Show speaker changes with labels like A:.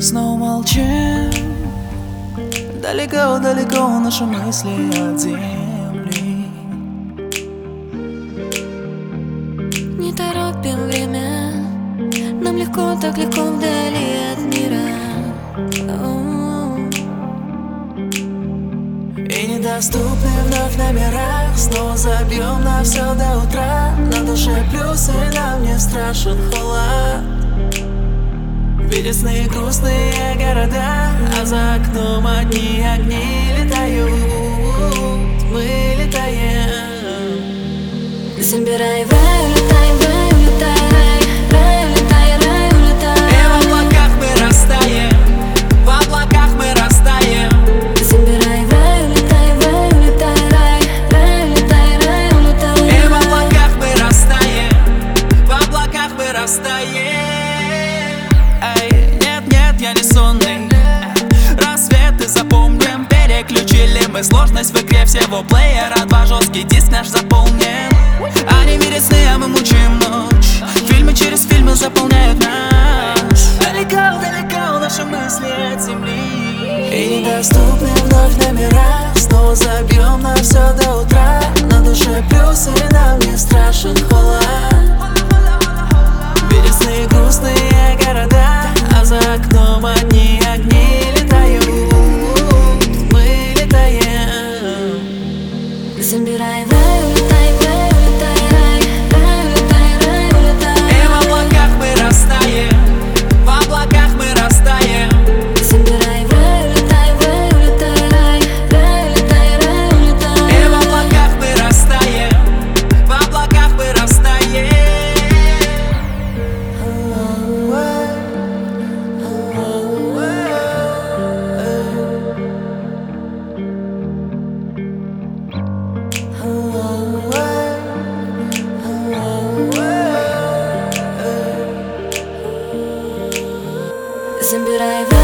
A: Снова молчим. Далеко-далеко наши мысли от земли.
B: Не торопим время, нам легко, так легко вдали от мира.
A: И недоступны вновь номера. Снова забьем на все до утра. На душе плюсы, нам не страшен холод. Видят сны грустные города, а за окном одни огни летают. Мы летаем.
B: Забирай в рай, улетай, в рай, улетай, рай, улетай, рай, улетай.
A: И в облаках мы растаем, в облаках мы растаем.
B: Забирай в рай, улетай, рай, улетай, рай, улетай.
A: И в облаках мы растаем, в облаках мы растаем. Эй, нет, я не сонный. Рассветы запомним, переключили мы сложность в игре всего плеера. Два жесткий диск наш заполнен. Они видят сны, а мы мучаем ночь. Фильмы через фильмы заполняют нас. Далеко-далеко наши мысли от земли. И недоступны вновь номера. Снова забьем на все до утра. На душе плюсы, нам не страшен холод. Видят сны грустные города, а за окном одни огни летают. Мы летаем.
B: Забирай в рай, улетай, рай, улетай, рай, улетай.
A: И в облаках мы растаем, в облаках мы растаем.
B: Забирай в рай, улетай, рай, улетай, улетай.
A: И в облаках мы растаем, в облаках мы растаем.
B: Забирай в